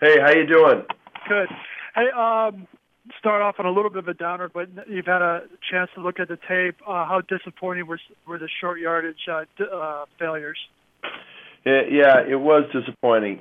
Hey, how you doing? Good. Hey, start off on a little bit of a downer, but you've had a chance to look at the tape. How disappointing were the short yardage failures? Yeah, it was disappointing.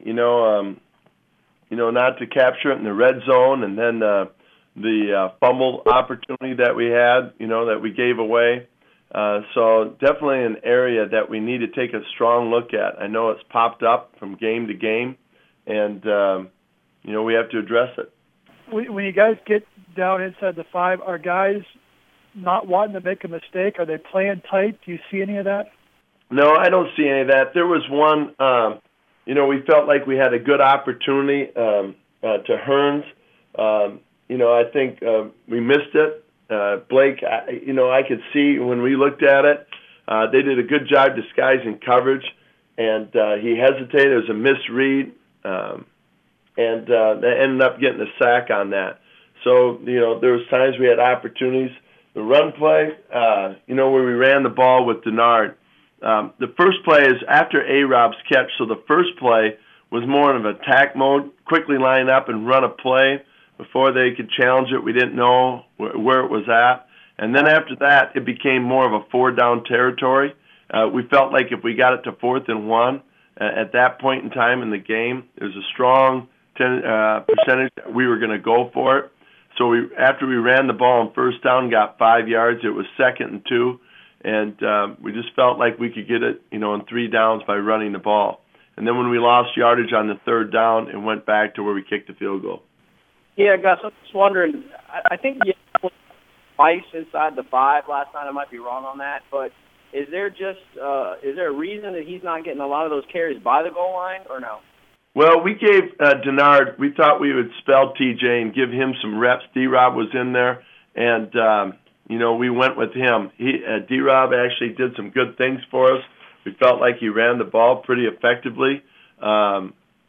Not to capture it in the red zone, and then the fumble opportunity that we had, that we gave away. So definitely an area that we need to take a strong look at. I know it's popped up from game to game, and we have to address it. When you guys get down inside the 5, are guys not wanting to make a mistake? Are they playing tight? Do you see any of that? No, I don't see any of that. There was one, we felt like we had a good opportunity to Hearns. I think we missed it. Blake, I could see when we looked at it, they did a good job disguising coverage, and he hesitated. It was a misread, and they ended up getting a sack on that. So, there was times we had opportunities. The run play, where we ran the ball with Denard. The first play is after A-Rob's catch, so the first play was more of an attack mode, quickly line up and run a play before they could challenge it. We didn't know where it was at. And then after that, it became more of a 4-down territory. We felt like if we got it to 4th and 1, at that point in time in the game, there's a strong percentage that we were going to go for it. So after we ran the ball on first down, got 5 yards, it was 2nd and 2. And we just felt like we could get it, in 3 downs by running the ball. And then when we lost yardage on the 3rd down, it went back to where we kicked the field goal. Yeah, Gus, I was just wondering, I think you put twice inside the 5 last night. I might be wrong on that, but is there a reason that he's not getting a lot of those carries by the goal line, or no? Well, we gave Denard, we thought we would spell TJ and give him some reps. D-Rob was in there, and we went with him. D-Rob actually did some good things for us. We felt like he ran the ball pretty effectively, but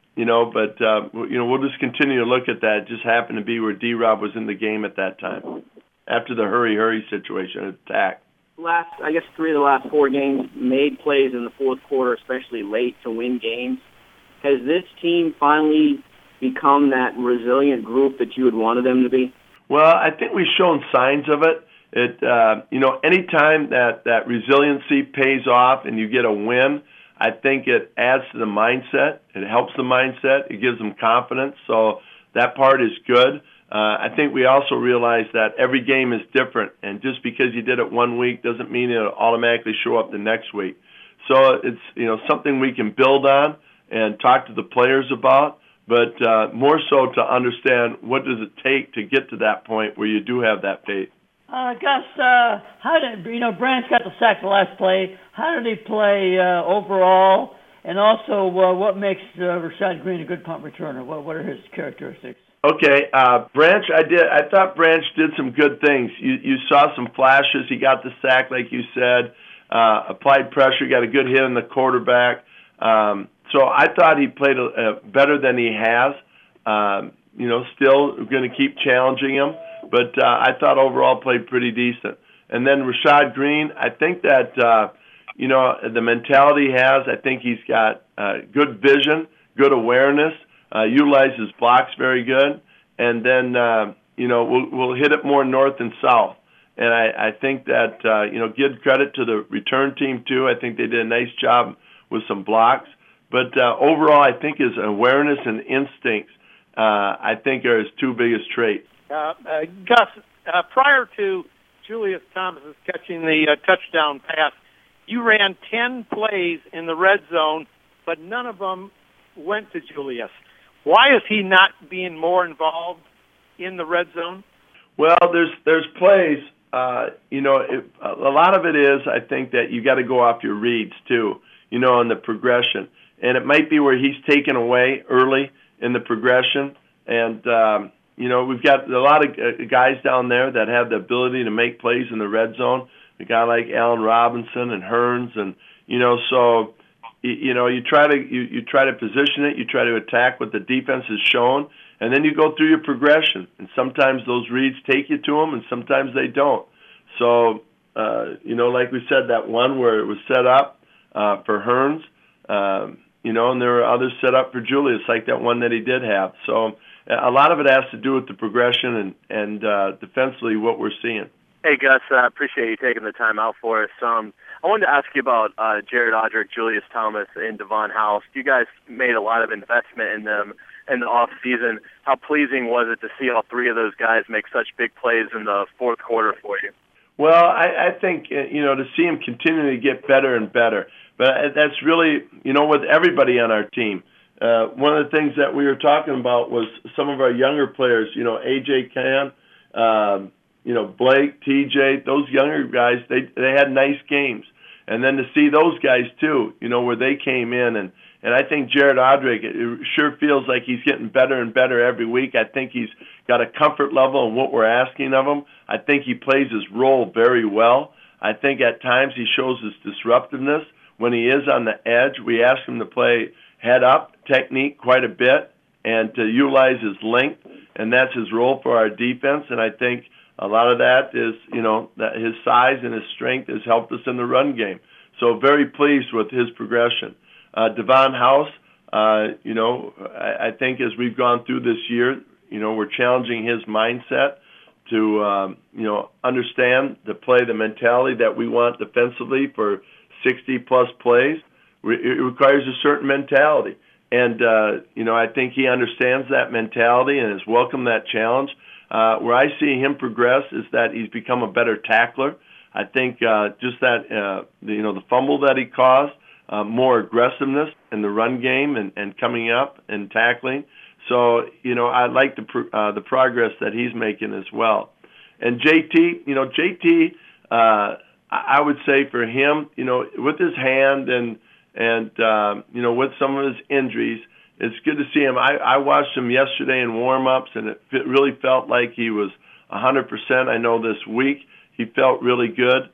we'll just continue to look at that. It just happened to be where D-Rob was in the game at that time, after the hurry situation, attack. I guess 3 of the last 4 games made plays in the fourth quarter, especially late, to win games. Has this team finally become that resilient group that you would want them to be? Well, I think we've shown signs of it. Any time that resiliency pays off and you get a win, I think it adds to the mindset. It helps the mindset. It gives them confidence. So that part is good. I think we also realize that every game is different, and just because you did it one week doesn't mean it'll automatically show up the next week. So it's something we can build on and talk to the players about, but more so to understand what does it take to get to that point where you do have that faith. Gus, how did Branch got the sack the last play? How did he play overall? And also, what makes Rashad Green a good punt returner? What are his characteristics? Okay, Branch, I thought Branch did some good things. You saw some flashes. He got the sack, like you said. Applied pressure, got a good hit on the quarterback. So I thought he played better than he has. Still going to keep challenging him. But I thought overall played pretty decent. And then Rashad Green, I think that, the mentality he has, I think he's got good vision, good awareness, utilizes blocks very good. And then, we'll hit it more north and south. And I think that, give credit to the return team, too. I think they did a nice job with some blocks. But overall, I think his awareness and instincts, I think, are his 2 biggest traits. Gus, prior to Julius Thomas catching the touchdown pass, you ran 10 plays in the red zone, but none of them went to Julius. Why is he not being more involved in the red zone? Well, there's plays. A lot of it is, I think, that you got to go off your reads too. On the progression, and it might be where he's taken away early in the progression, and we've got a lot of guys down there that have the ability to make plays in the red zone. A guy like Allen Robinson and Hearns, and so you try to position it, you try to attack what the defense has shown, and then you go through your progression. And sometimes those reads take you to them, and sometimes they don't. So like we said, that one where it was set up for Hearns, and there were others set up for Julius, like that one that he did have. So a lot of it has to do with the progression and defensively what we're seeing. Hey, Gus, I appreciate you taking the time out for us. I wanted to ask you about Jared Odrick, Julius Thomas, and Devon House. You guys made a lot of investment in them in the off season. How pleasing was it to see all three of those guys make such big plays in the fourth quarter for you? Well, I think, to see him continue to get better and better. But that's really, with everybody on our team. One of the things that we were talking about was some of our younger players, A.J. Cann, Blake, TJ, those younger guys, they had nice games. And then to see those guys, too, where they came in. And I think Jared Odrick, it sure feels like he's getting better and better every week. I think he's got a comfort level in what we're asking of him. I think he plays his role very well. I think at times he shows his disruptiveness. When he is on the edge, we ask him to play head-up technique quite a bit and to utilize his length, and that's his role for our defense. And I think a lot of that is, that his size and his strength has helped us in the run game. So very pleased with his progression. Devon House, I think as we've gone through this year, we're challenging his mindset to, understand the play, the mentality that we want defensively for 60-plus plays. It requires a certain mentality. And, I think he understands that mentality and has welcomed that challenge. Where I see him progress is that he's become a better tackler. I think just that, the fumble that he caused, more aggressiveness in the run game and coming up and tackling. So, I like the progress that he's making as well. And JT, I would say for him, with his hand and with some of his injuries, it's good to see him. I watched him yesterday in warm-ups, and it really felt like he was 100%. I know this week he felt really good.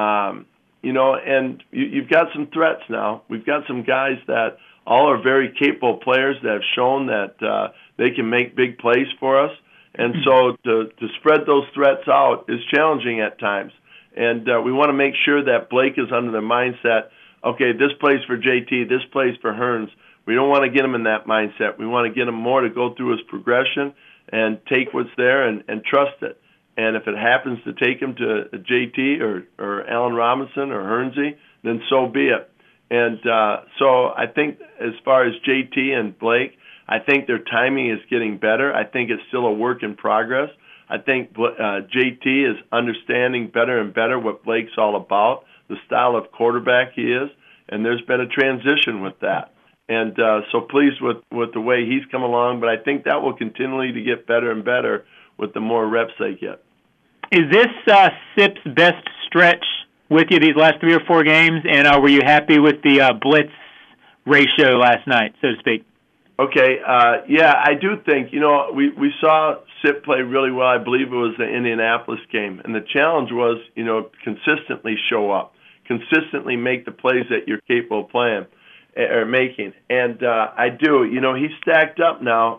And you've got some threats now. We've got some guys that all are very capable players that have shown that they can make big plays for us. And so to spread those threats out is challenging at times. And we want to make sure that Blake is under the mindset, okay, this plays for JT, this plays for Hearns. We don't want to get him in that mindset. We want to get him more to go through his progression and take what's there and trust it. And if it happens to take him to JT or Allen Robinson or Hearnsey, then so be it. And so I think as far as JT and Blake, I think their timing is getting better. I think it's still a work in progress. I think JT is understanding better and better what Blake's all about, the style of quarterback he is, and there's been a transition with that. And so pleased with the way he's come along, but I think that will continually to get better and better with the more reps they get. Is this SIP's best stretch with you these last 3 or 4 games, and were you happy with the blitz ratio last night, so to speak? Okay, yeah, I do think, we saw SIP play really well. I believe it was the Indianapolis game, and the challenge was, consistently show up, consistently make the plays that you're capable of playing or making. And I do, he's stacked up now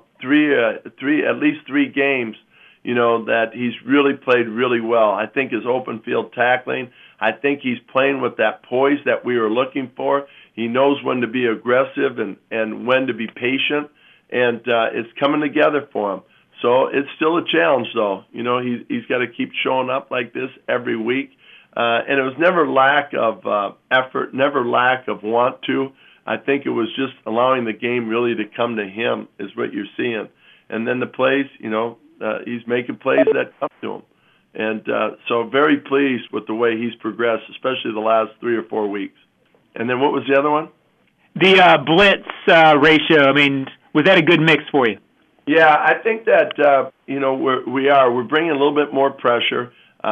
at least three games, that he's really played really well. I think his open field tackling, I think he's playing with that poise that we were looking for. He knows when to be aggressive and when to be patient, and it's coming together for him. So it's still a challenge, though. He's got to keep showing up like this every week. And it was never lack of effort, never lack of want to. I think it was just allowing the game really to come to him is what you're seeing. And then the plays, he's making plays that come to him. And so very pleased with the way he's progressed, especially the last 3 or 4 weeks. And then what was the other one? The blitz ratio. I mean, was that a good mix for you? Yeah, I think that, we're bringing a little bit more pressure,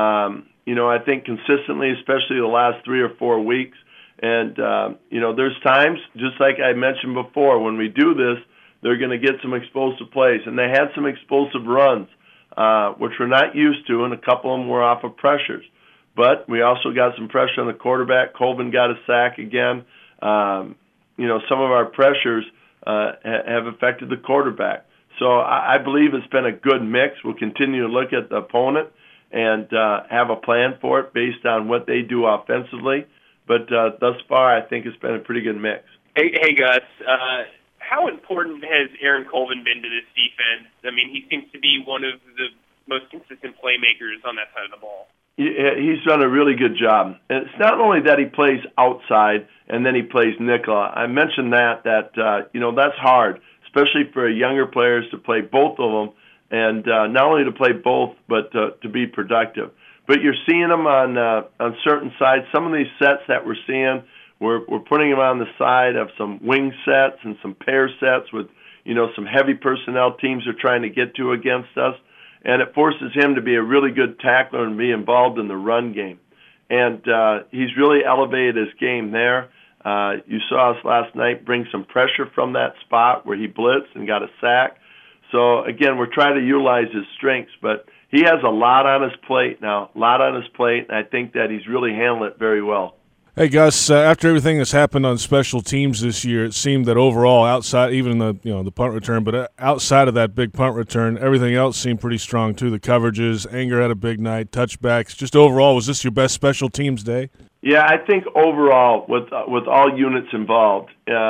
I think consistently, especially the last 3 or 4 weeks. And, there's times, just like I mentioned before, when we do this, they're going to get some explosive plays. And they had some explosive runs, which we're not used to, and a couple of them were off of pressures. But we also got some pressure on the quarterback. Colvin got a sack again. Some of our pressures have affected the quarterback. So I believe it's been a good mix. We'll continue to look at the opponent and have a plan for it based on what they do offensively. But thus far, I think it's been a pretty good mix. Hey Gus. How important has Aaron Colvin been to this defense? I mean, he seems to be one of the most consistent playmakers on that side of the ball. He's done a really good job. And it's not only that he plays outside and then he plays nickel. I mentioned that that's hard, especially for younger players to play both of them, and not only to play both, but to be productive. But you're seeing them on certain sides. Some of these sets that we're seeing, we're putting them on the side of some wing sets and some pair sets with some heavy personnel teams are trying to get to against us. And it forces him to be a really good tackler and be involved in the run game. And he's really elevated his game there. You saw us last night bring some pressure from that spot where he blitzed and got a sack. So, again, we're trying to utilize his strengths. But he has a lot on his plate now, and I think that he's really handled it very well. Hey Gus, after everything that's happened on special teams this year, it seemed that overall, outside even the punt return, but outside of that big punt return, everything else seemed pretty strong too. The coverages, Anger had a big night, touchbacks. Just overall, was this your best special teams day? Yeah, I think overall, with all units involved,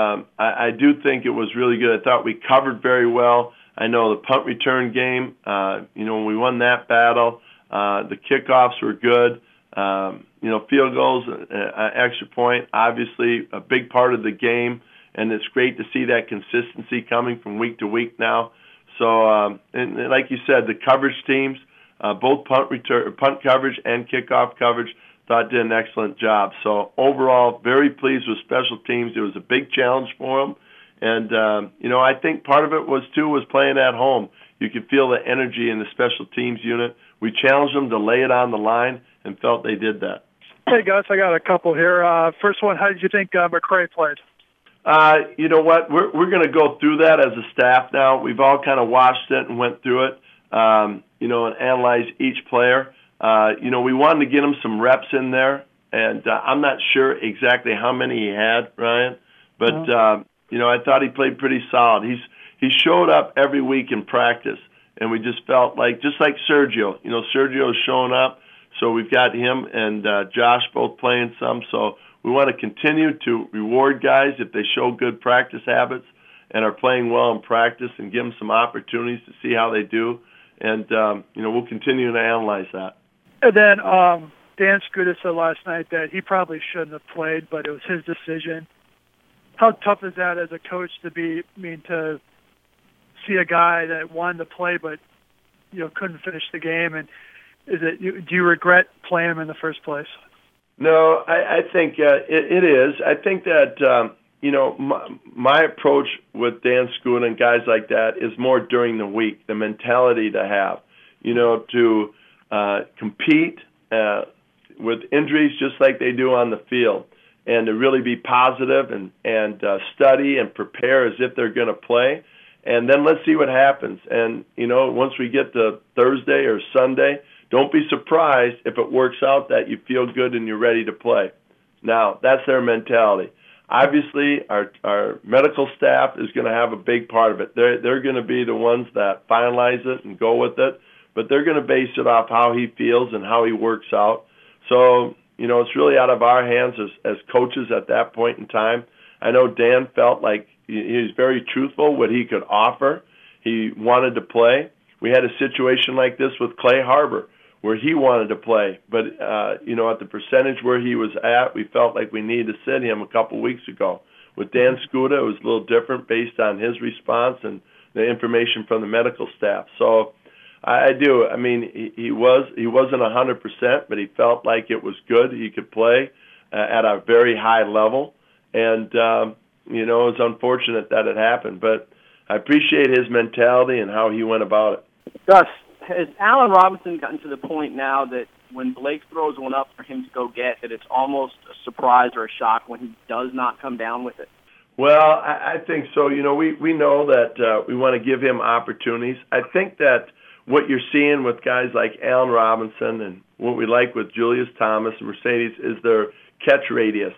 I do think it was really good. I thought we covered very well. I know the punt return game, when we won that battle, the kickoffs were good. Field goals, extra point, obviously a big part of the game, and it's great to see that consistency coming from week to week now. So, and like you said, the coverage teams, both punt coverage and kickoff coverage, thought did an excellent job. So overall, very pleased with special teams. It was a big challenge for them, and I think part of it was playing at home. You could feel the energy in the special teams unit. We challenged them to lay it on the line and felt they did that. Hey, Gus, I got a couple here. First one, how did you think McCray played? You know what? We're going to go through that as a staff now. We've all kind of watched it and went through it, and analyzed each player. We wanted to get him some reps in there, and I'm not sure exactly how many he had, Ryan, but, I thought he played pretty solid. He showed up every week in practice, and we just felt like Sergio. Sergio's showing up. So we've got him and Josh both playing some. So we want to continue to reward guys if they show good practice habits and are playing well in practice and give them some opportunities to see how they do. And, we'll continue to analyze that. And then Dan Skuta said last night that he probably shouldn't have played, but it was his decision. How tough is that as a coach to see a guy that wanted to play but, couldn't finish the game? And do you regret playing him in the first place? No, I think it is. I think that, my approach with Dan Skuta and guys like that is more during the week, the mentality to have, to compete with injuries just like they do on the field, and to really be positive and study and prepare as if they're going to play. And then let's see what happens. And, once we get to Thursday or Sunday, don't be surprised if it works out that you feel good and you're ready to play. Now, that's their mentality. Obviously, our medical staff is going to have a big part of it. They're going to be the ones that finalize it and go with it, but they're going to base it off how he feels and how he works out. So, it's really out of our hands as coaches at that point in time. I know Dan felt like he was very truthful what he could offer. He wanted to play. We had a situation like this with Clay Harbor, where he wanted to play. But, at the percentage where he was at, we felt like we needed to sit him a couple weeks ago. With Dan Skuta, it was a little different based on his response and the information from the medical staff. So I do. I mean, he wasn't 100%, but he felt like it was good. He could play at a very high level. And, it was unfortunate that it happened. But I appreciate his mentality and how he went about it. Gus, has Allen Robinson gotten to the point now that when Blake throws one up for him to go get, that it's almost a surprise or a shock when he does not come down with it? Well, I think so. We know that we want to give him opportunities. I think that what you're seeing with guys like Allen Robinson and what we like with Julius Thomas and Mercedes is their catch radius.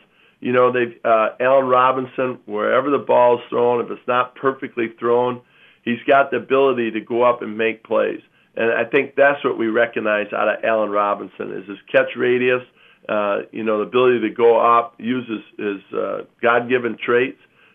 Allen Robinson, wherever the ball is thrown, if it's not perfectly thrown, he's got the ability to go up and make plays. And I think that's what we recognize out of Allen Robinson is his catch radius, the ability to go up, use his God-given traits.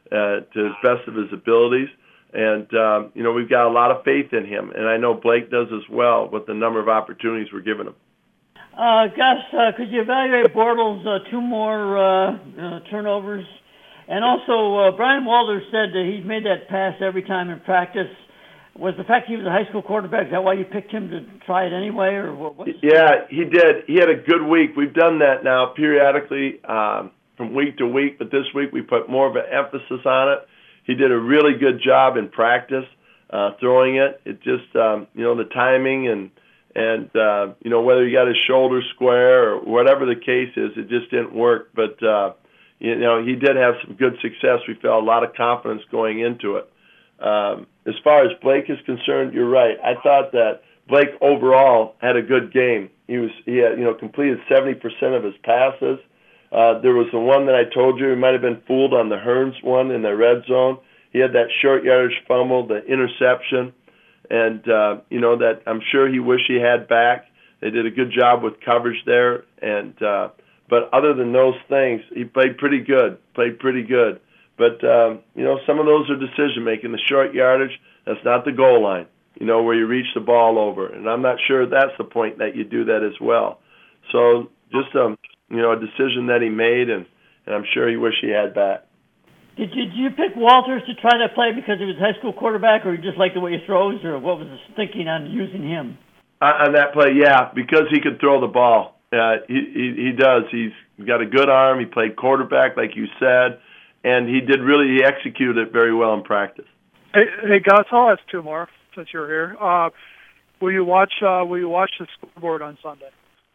to the best of his abilities. And, we've got a lot of faith in him. And I know Blake does as well with the number of opportunities we're giving him. Gus, could you evaluate Bortles' 2 more turnovers? And also, Brian Walters said that he's made that pass every time in practice. Was the fact he was a high school quarterback, is that why you picked him to try it anyway? Or what? Yeah, he did. He had a good week. We've done that now periodically from week to week, but this week we put more of an emphasis on it. He did a really good job in practice throwing it. It just, the timing and whether he got his shoulder square or whatever the case is, it just didn't work. But, he did have some good success. We felt a lot of confidence going into it. As far as Blake is concerned, you're right. I thought that Blake overall had a good game. He had, completed 70% of his passes. There was the one that I told you, he might have been fooled on the Hearns one in the red zone. He had that short yardage fumble, the interception, and, that I'm sure he wished he had back. They did a good job with coverage there. And but other than those things, he played pretty good. But, some of those are decision-making. The short yardage, that's not the goal line, where you reach the ball over. And I'm not sure that's the point that you do that as well. So just, a decision that he made, and I'm sure he wished he had back. Did you pick Walters to try that play because he was a high school quarterback, or you just like the way he throws, or what was the thinking on using him? On that play, yeah, because he could throw the ball. He does. He's got a good arm. He played quarterback, like you said. And he executed it very well in practice. Hey, Gus, I'll ask 2 more since you're here. Will you watch the scoreboard on Sunday?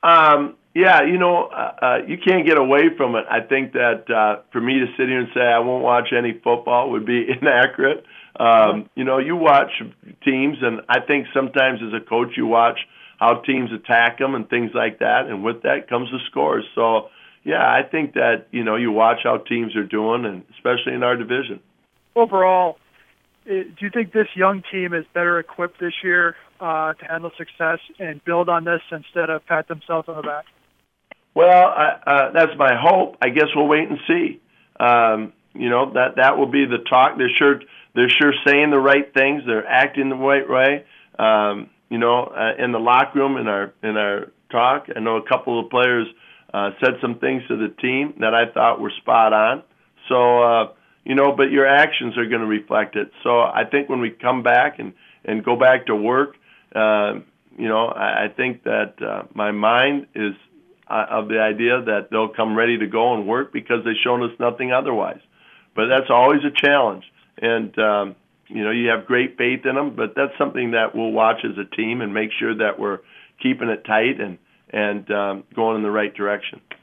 You can't get away from it. I think that for me to sit here and say I won't watch any football would be inaccurate. You watch teams, and I think sometimes as a coach you watch how teams attack them and things like that, and with that comes the scores. So, yeah, I think that, you watch how teams are doing, and especially in our division. Overall, do you think this young team is better equipped this year to handle success and build on this instead of pat themselves on the back? Well, that's my hope. I guess we'll wait and see. That will be the talk. They're sure saying the right things. They're acting the right way. In the locker room, in our talk, I know a couple of players said some things to the team that I thought were spot on. So, but your actions are going to reflect it. So I think when we come back and go back to work, I think that my mind is of the idea that they'll come ready to go and work because they've shown us nothing otherwise. But that's always a challenge. And, you have great faith in them, but that's something that we'll watch as a team and make sure that we're keeping it tight and going in the right direction.